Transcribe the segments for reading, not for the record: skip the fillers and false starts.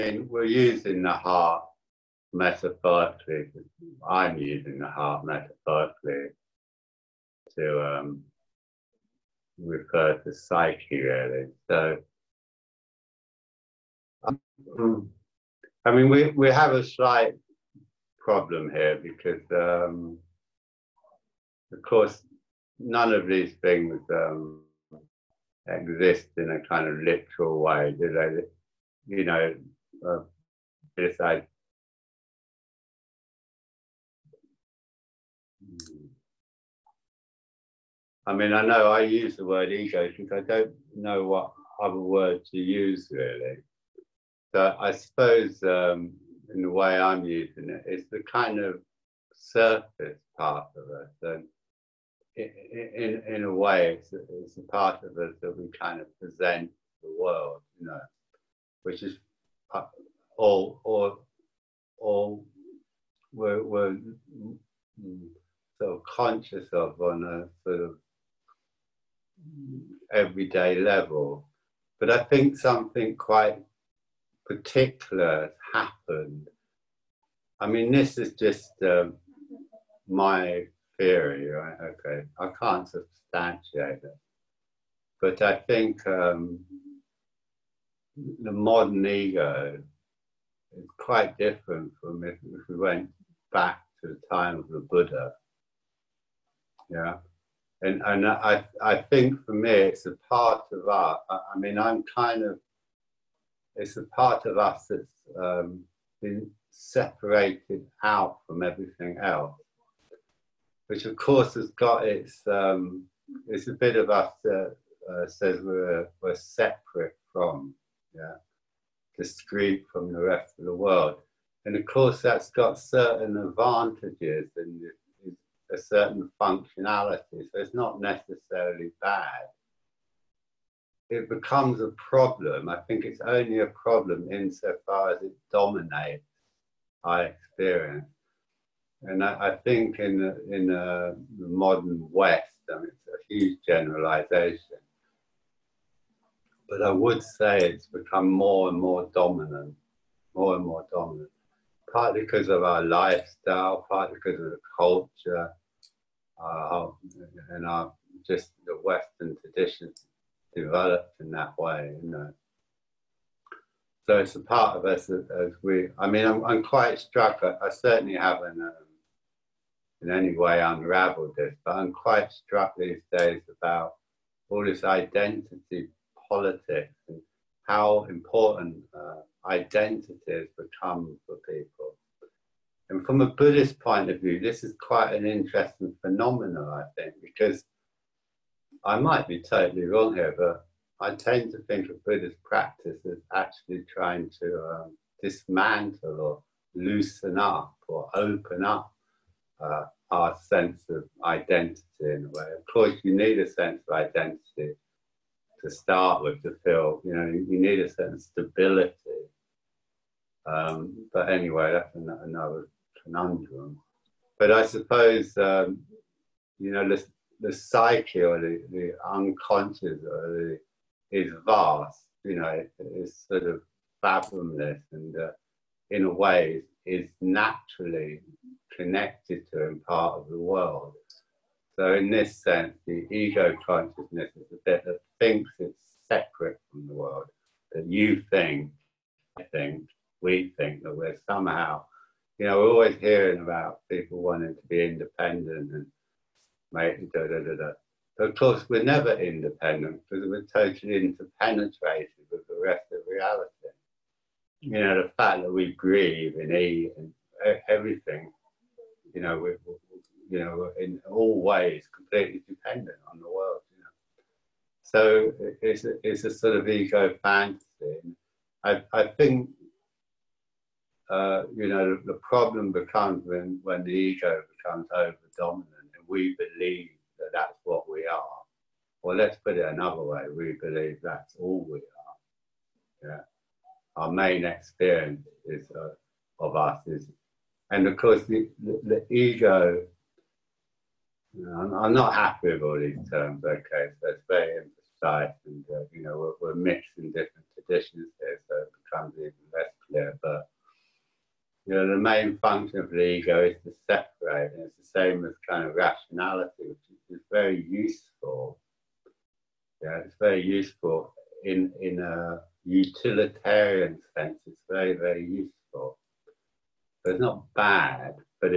mean, we're using the heart metaphorically. I'm using the heart metaphorically to refer to psyche, really. So, I mean, we have a slight problem here because, of course, none of these things exist in a kind of literal way, do they? You know, this I mean, I know I use the word ego because I don't know what other word to use, really. So I suppose in the way I'm using it, it's the kind of surface part of us. And in a way, it's a part of us that we kind of present to the world, you know, which is all we're sort of conscious of on a sort of everyday level. But I think something quite particular has happened. I mean, this is just my theory, right? Okay, I can't substantiate it. But I think the modern ego is quite different from if we went back to the time of the Buddha. Yeah. And I think for me, it's a part of us. I mean, it's a part of us that's been separated out from everything else, which of course has got it's a bit of us that says we're separate from, yeah, discrete from the rest of the world. And of course, that's got certain advantages and a certain functionality, so it's not necessarily bad. It becomes a problem. I think it's only a problem insofar as it dominates our experience. And I think in the modern West, I mean, it's a huge generalization, but I would say it's become more and more dominant, partly because of our lifestyle, partly because of the culture, and our just the Western traditions developed in that way, you know. So it's a part of us as we. I mean, I'm quite struck. I certainly haven't in any way unraveled this, but I'm quite struck these days about all this identity politics and how important identity has become for people. And from a Buddhist point of view, this is quite an interesting phenomenon, I think, because I might be totally wrong here, but I tend to think of Buddhist practice as actually trying to dismantle or loosen up or open up our sense of identity in a way. Of course, you need a sense of identity to start with to feel, you know, you need a certain stability. But anyway, that's another conundrum. But I suppose, you know, the psyche or the unconscious or is vast, you know, it's sort of fathomless and in a way is naturally connected to and part of the world. So in this sense, the ego consciousness is a bit that thinks it's separate from the world, that you think, I think, we think that we're somehow, you know, we're always hearing about people wanting to be independent and make da-da-da-da. But of course, we're never independent because we're totally interpenetrated with the rest of reality. You know, the fact that we breathe and eat and everything, you know, we're in all ways completely dependent on the world, you know. So it's a sort of ego fantasy. I think, you know, the problem becomes when the ego becomes over-dominant and we believe that that's what we are. Well, let's put it another way. We believe that's all we are. Yeah. Our main experience is of us is, and of course the ego. You know, I'm not happy with all these terms. Okay, so it's very imprecise, and you know we're mixing different traditions here, so it becomes even less clear. You know, the main function of the ego is to separate, and it's the same as kind of rationality, which is very useful. Yeah, it's very useful in a utilitarian sense. It's very, very useful. But it's not bad, but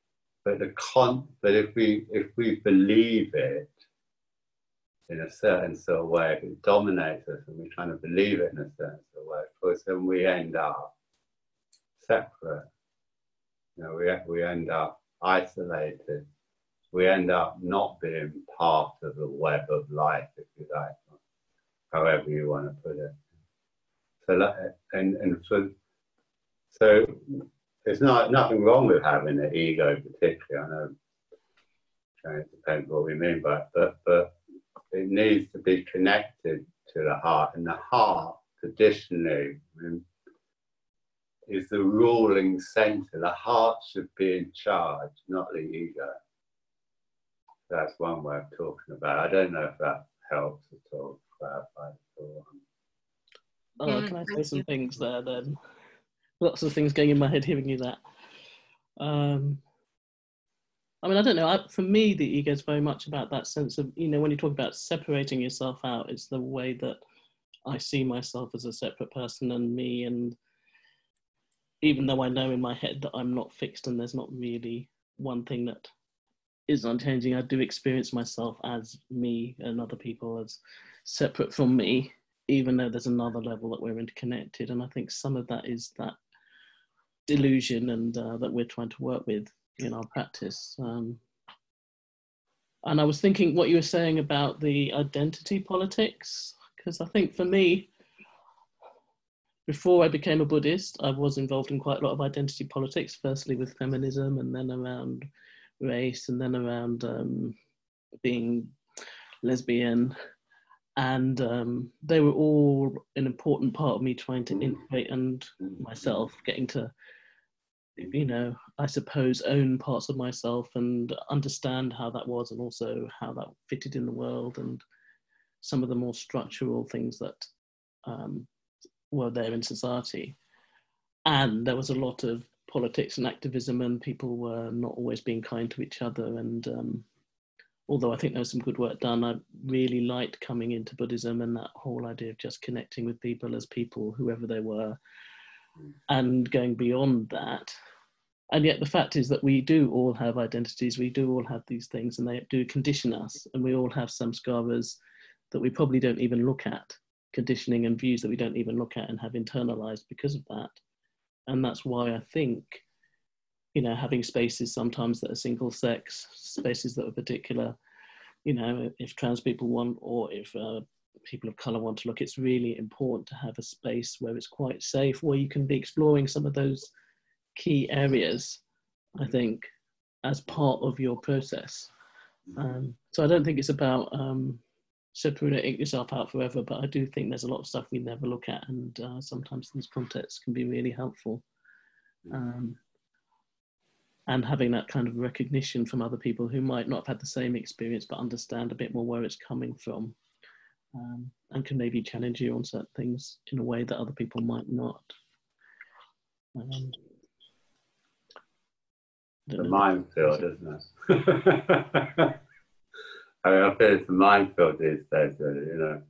if we believe it in a certain sort of way, if it dominates us and we kind of believe it in a certain sort of way, of course, then we end up separate. You know, we end up isolated. We end up not being part of the web of life, if you like, however you want to put it. So there's nothing wrong with having an ego, particularly. I know it depends what we mean by it, but it needs to be connected to the heart, and the heart traditionally is the ruling center. The heart should be in charge, not the ego. That's one way of talking about it. I don't know if that helps at all, clarify at all. Oh, can I say some things there then? Lots of things going in my head hearing you that. I mean, I don't know. For me, the ego is very much about that sense of, you know, when you talk about separating yourself out, it's the way that I see myself as a separate person and me. And even though I know in my head that I'm not fixed and there's not really one thing that is unchanging, I do experience myself as me and other people as separate from me, even though there's another level that we're interconnected. And I think some of that is that delusion and that we're trying to work with in our practice. And I was thinking what you were saying about the identity politics, because I think for me, before I became a Buddhist, I was involved in quite a lot of identity politics, firstly with feminism and then around race and then around being lesbian. And they were all an important part of me trying to integrate and myself, getting to, you know, I suppose, own parts of myself and understand how that was and also how that fitted in the world and some of the more structural things that were there in society. And there was a lot of politics and activism and people were not always being kind to each other. And although I think there was some good work done, I really liked coming into Buddhism and that whole idea of just connecting with people as people, whoever they were, and going beyond that. And yet the fact is that we do all have identities, we do all have these things, and they do condition us, and we all have samskaras that we probably don't even look at, conditioning and views that we don't even look at and have internalized because of that. And that's why I think, you know, having spaces sometimes that are single sex, spaces that are particular, you know, if trans people want, or if people of color want to look, it's really important to have a space where it's quite safe, where you can be exploring some of those key areas, I think, as part of your process. So I don't think it's about separating yourself out forever, but I do think there's a lot of stuff we never look at, and sometimes these contexts can be really helpful. And having that kind of recognition from other people who might not have had the same experience, but understand a bit more where it's coming from, and can maybe challenge you on certain things in a way that other people might not. The minefield, isn't it? I mean, I feel it's a minefield these days, really, you know.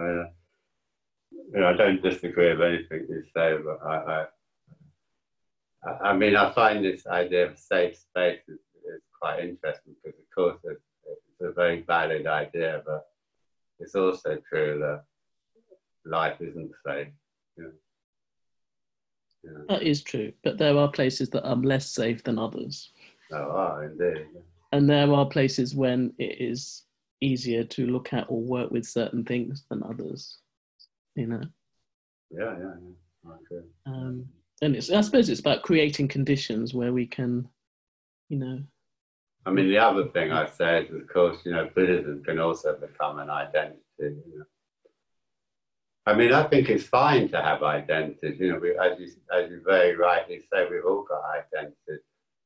I don't disagree with anything you say, but I mean, I find this idea of safe space is quite interesting because, of course, it's a very valid idea, but it's also true that life isn't safe. You know? Yeah. That is true, but there are places that are less safe than others. Oh, indeed. And there are places when it is easier to look at or work with certain things than others, you know? Yeah. Okay. And I suppose it's about creating conditions where we can, you know. I mean, the other thing I say is, of course, you know, Buddhism can also become an identity, you know. I mean, I think it's fine to have identities, you know, as you very rightly say, we've all got identities.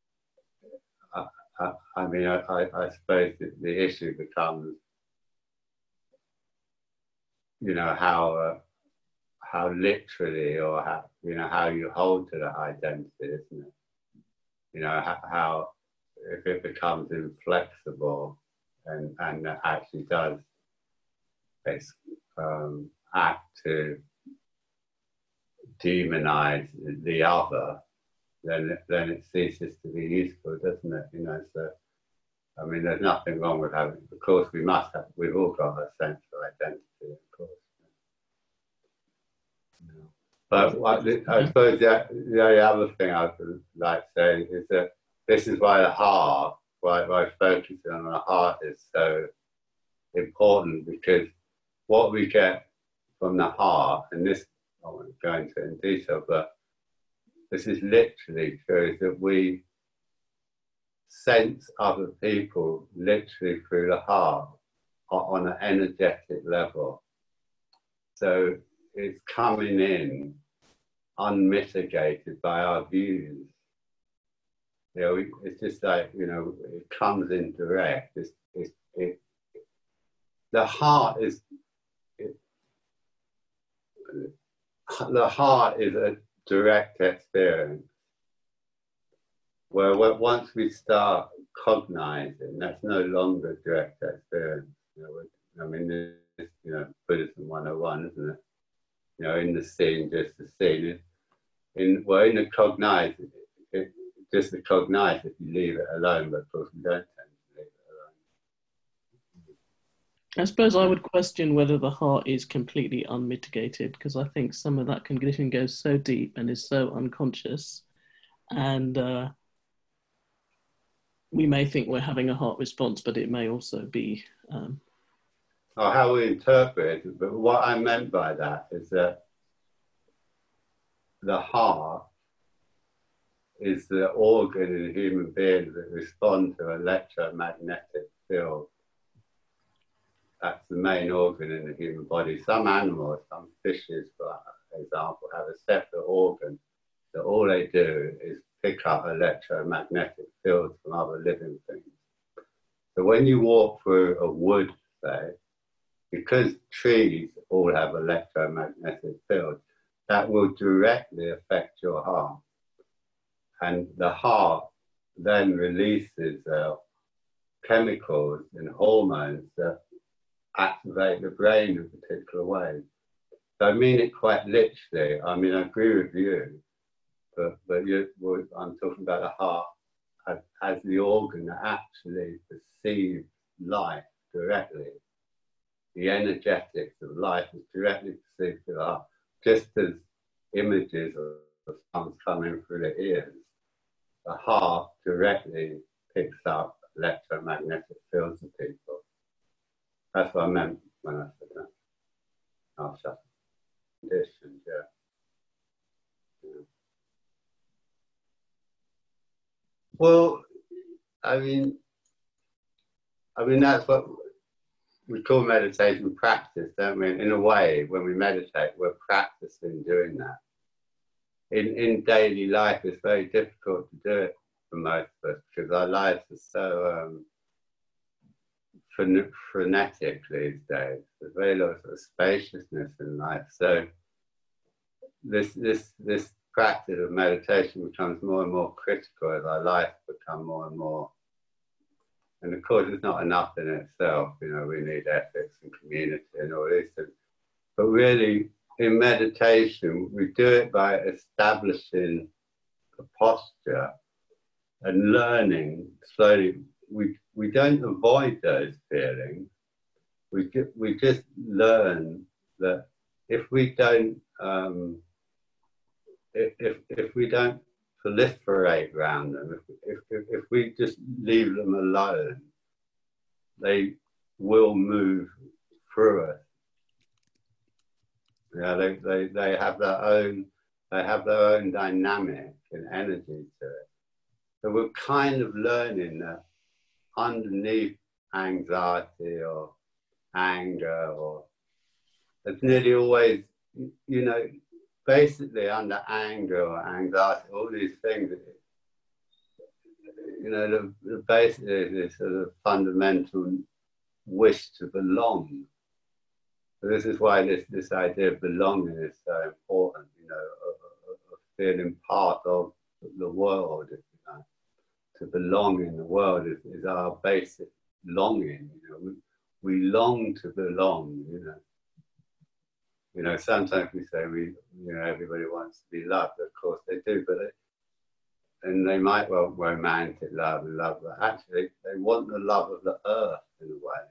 I mean, I suppose the issue becomes, you know, how literally or you know, how you hold to that identity, isn't it? You know, how if it becomes inflexible and actually does its act to demonize the other, then it ceases to be useful, doesn't it? You know, so I mean, there's nothing wrong with having. Of course, we've all got a sense of identity, of course. Yeah. But I suppose the other thing I would like saying is that this is why the heart, why focusing on the heart is so important, because what we get from the heart, and this, I won't go into it in detail, but this is literally true, is that we sense other people literally through the heart on an energetic level. So it's coming in unmitigated by our views. You know, it's just like, you know, it comes in direct. The heart is a direct experience, where once we start cognizing, that's no longer direct experience. You know, I mean, this, you know, Buddhism 101, isn't it? You know, in the scene, just the scene. In the cognize, just the cognize if you leave it alone, but of course we don't tend to leave it alone. I suppose I would question whether the heart is completely unmitigated, because I think some of that condition goes so deep and is so unconscious, and we may think we're having a heart response, but it may also be or how we interpret it. But what I meant by that is that the heart is the organ in human beings that respond to electromagnetic field. That's the main organ in the human body. Some animals, some fishes, for example, have a separate organ that all they do is pick up electromagnetic fields from other living things. So when you walk through a wood, say, because trees all have electromagnetic fields, that will directly affect your heart. And the heart then releases chemicals and hormones that activate the brain in a particular way. So I mean it quite literally. I mean, I agree with you, but I'm talking about the heart as the organ that actually perceives life directly. The energetics of life is directly perceived through the heart, just as images of sound coming through the ears. The heart directly picks up electromagnetic fields of people. That's what I meant when I said that. Oh, shut conditions, yeah. Well, I mean that's what we call meditation practice, don't we? In a way, when we meditate, we're practicing doing that. In daily life, it's very difficult to do it for most of us because our lives are so frenetic these days. There's very little sort of spaciousness in life. So this practice of meditation becomes more and more critical as our lives become more and more. And of course, it's not enough in itself. You know, we need ethics and community and all these things. But really, in meditation, we do it by establishing a posture and learning slowly. We don't avoid those feelings. We just learn that if we don't if we don't proliferate around them, if we just leave them alone, they will move through us. Yeah, they have their own dynamic and energy to it. So we're kind of learning that underneath anxiety or anger, or it's nearly always, you know, basically under anger or anxiety, all these things, you know, basically this sort of fundamental wish to belong. So this is why this idea of belonging is so important, you know, feeling part of the world, if you like. To belong in the world is our basic longing. You know, we long to belong. You know, sometimes we say everybody wants to be loved. Of course they do, and they might want romantic love and love, but actually they want the love of the earth in a way.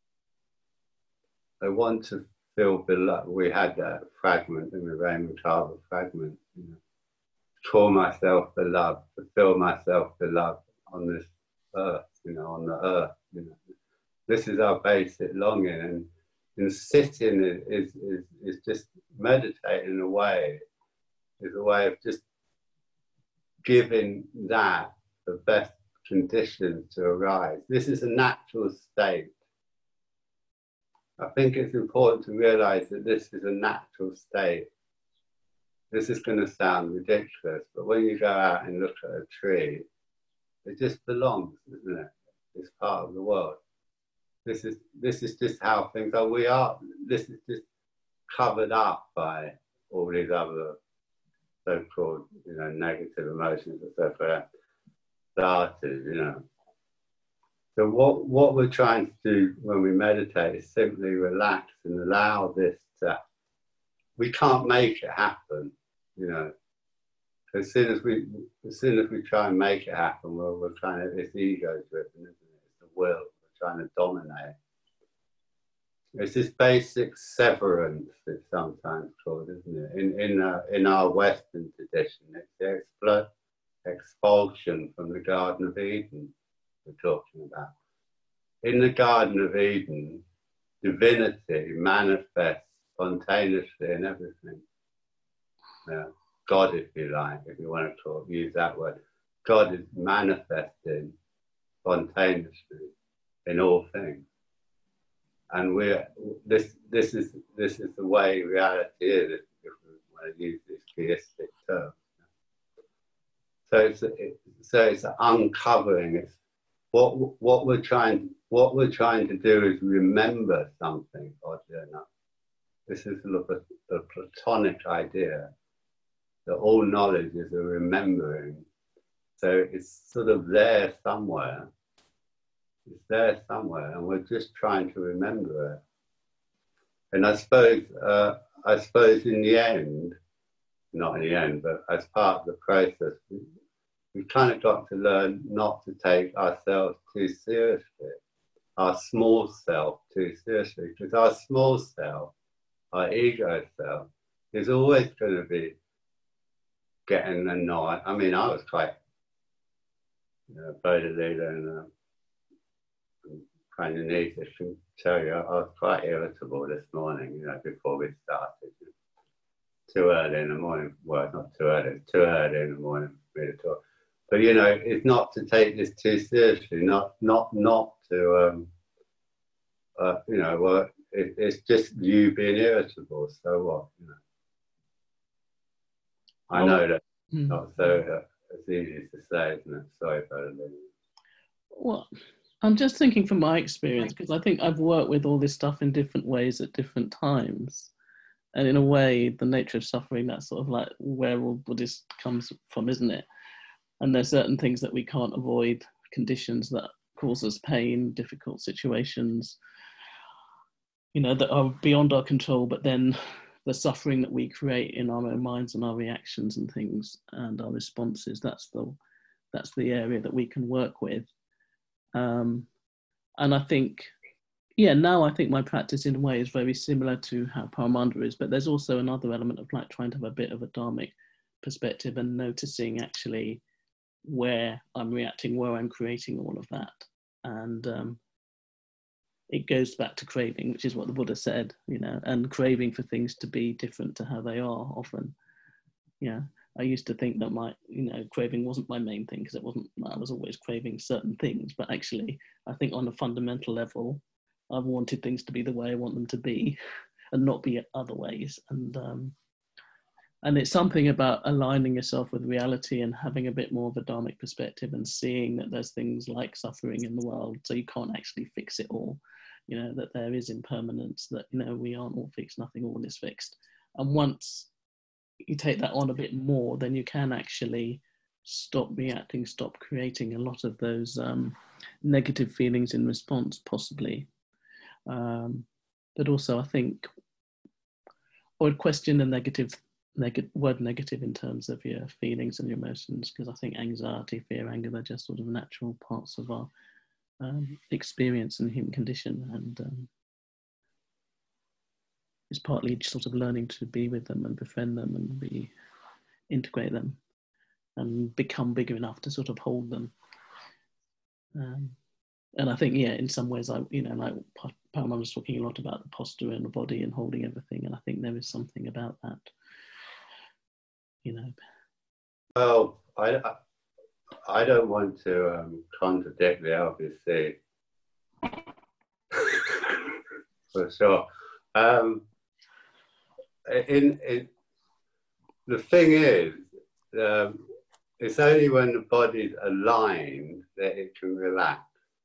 They want to feel beloved. We had that fragment in the Raymond Carver fragment. Call myself beloved, to feel myself beloved on this earth, on the earth. This is our basic longing, and sitting is just meditating in a way, is a way of just giving that the best conditions to arise. This is a natural state. I think it's important to realize that this is a natural state. This is going to sound ridiculous, but when you go out and look at a tree, it just belongs, isn't it? It's part of the world. This is just how things are. We are. This is just covered up by all these other so-called, negative emotions and so forth. Started, So what we're trying to do when we meditate is simply relax and allow this to. We can't make it happen, As soon as we try and make it happen, we're trying to. It's ego-driven, isn't it? It's the will. We're trying to dominate. It's this basic severance, it's sometimes called, isn't it? In our Western tradition, it's the expulsion from the Garden of Eden we're talking about. In the Garden of Eden, divinity manifests spontaneously in everything. God, if you like, if you want to use that word, God is manifesting spontaneously in all things. And this is the way reality is, if we want to use this theistic term. So it's uncovering. It's what we're trying to do is remember something, oddly enough. This is the Platonic idea that all knowledge is a remembering. So it's sort of there somewhere. It's there somewhere, and we're just trying to remember it. And I suppose in the end, not in the end, but as part of the process, we've kind of got to learn not to take ourselves too seriously, our small self too seriously, because our small self, our ego self, is always going to be getting annoyed. I mean, I was quite leader and kind of neat. I can tell you, I was quite irritable this morning, before we started. Too early in the morning. Well, not too early. It's too early in the morning for me to talk. But it's not to take this too seriously. Not to. Well, it's just you being irritable. So what? I know that not so it's easy to say, isn't it? Sorry about it. Well, I'm just thinking from my experience, because I think I've worked with all this stuff in different ways at different times. And in a way, the nature of suffering, that's sort of like where all Buddhist comes from, isn't it? And there's certain things that we can't avoid, conditions that cause us pain, difficult situations, that are beyond our control, but then the suffering that we create in our own minds and our reactions and things and our responses, that's the area that we can work with. And I think, now I think my practice in a way is very similar to how Paramananda is, but there's also another element of like trying to have a bit of a dharmic perspective and noticing actually where I'm reacting, where I'm creating all of that. And it goes back to craving, which is what the Buddha said, and craving for things to be different to how they are often. I used to think that my, craving wasn't my main thing because I was always craving certain things, but actually I think on a fundamental level, I've wanted things to be the way I want them to be and not be other ways. And it's something about aligning yourself with reality and having a bit more of a dharmic perspective and seeing that there's things like suffering in the world, so you can't actually fix it all, that there is impermanence, that, we aren't all fixed, nothing all is fixed. And once you take that on a bit more, then you can actually stop reacting, stop creating a lot of those negative feelings in response, possibly. But also, I think I would question the word negative in terms of your feelings and your emotions, because I think anxiety, fear, anger, they're just sort of natural parts of our experience in the human condition, and it's partly sort of learning to be with them and befriend them and integrate them and become bigger enough to sort of hold them. And I think, yeah, in some ways, like Paramount was talking a lot about the posture and the body and holding everything, and I think there is something about that, Well, I don't want to contradict the LBC for sure. The thing is, it's only when the body's aligned that it can relax.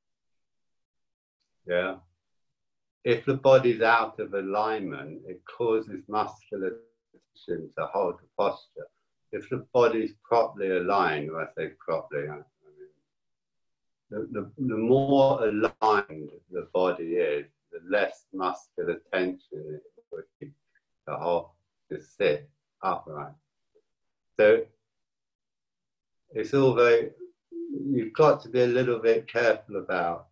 Yeah. If the body's out of alignment, it causes muscular tension to hold the posture. If the body's properly aligned, when I say properly, I mean, the more aligned the body is, the less muscular tension it would keep to hold, to sit upright. So it's all very, you've got to be a little bit careful about.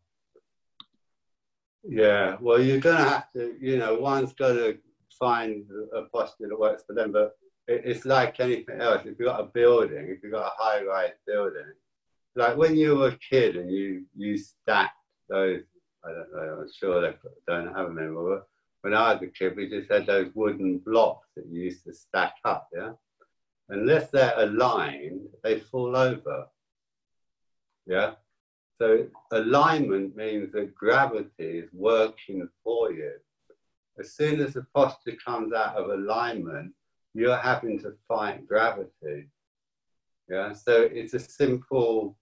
Yeah, well, you're going to have to, one's got to find a posture that works for them, but it's like anything else. If you've got a building, if you've got a high-rise building, like when you were a kid and you stacked those, I don't know, I'm sure they don't have them anymore, but when I was a kid, we just had those wooden blocks that you used to stack up, yeah? Unless they're aligned, they fall over, yeah? So alignment means that gravity is working for you. As soon as the posture comes out of alignment, you're having to fight gravity. Yeah, so it's a simple,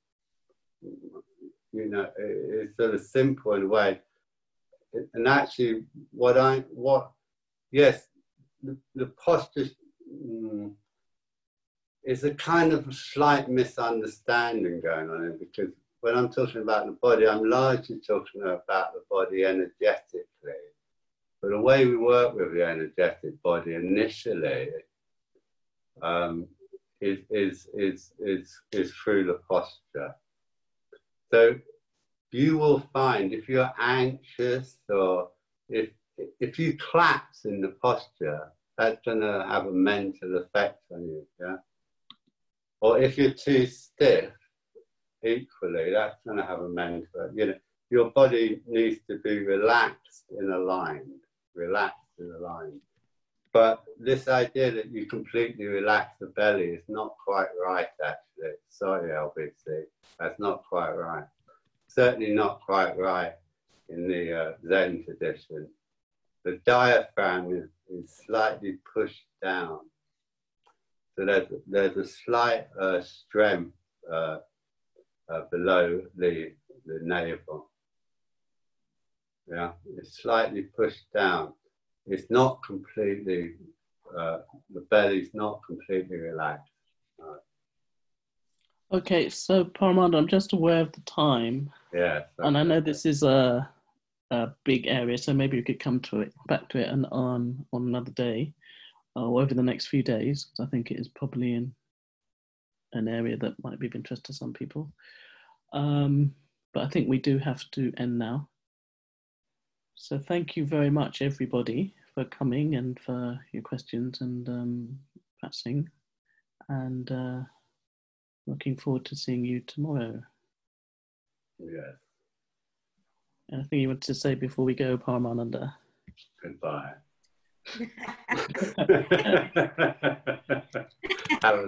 it's sort of simple in a way. And actually, yes, the posture is a kind of slight misunderstanding going on here, because when I'm talking about the body, I'm largely talking about the body energetically. But the way we work with the energetic body initially is through the posture. So you will find if you're anxious or if you collapse in the posture, that's going to have a mental effect on you, yeah? Or if you're too stiff, equally, that's going to have a mental effect. Your body needs to be relaxed and aligned, But this idea that you completely relax the belly is not quite right, actually. Sorry, LBC, that's not quite right. Certainly not quite right in the Zen tradition. The diaphragm is slightly pushed down. So there's a slight strength below the navel. Yeah, it's slightly pushed down. It's not completely, the belly's not completely relaxed. Okay, so Paramount, I'm just aware of the time. Yeah. And I know this is a big area, so maybe we could come back to it on another day or over the next few days, because I think it is probably in an area that might be of interest to some people. But I think we do have to end now. So thank you very much, everybody, for coming and for your questions and practicing. And looking forward to seeing you tomorrow. Yes. Anything you want to say before we go, Paramananda? Goodbye. Have a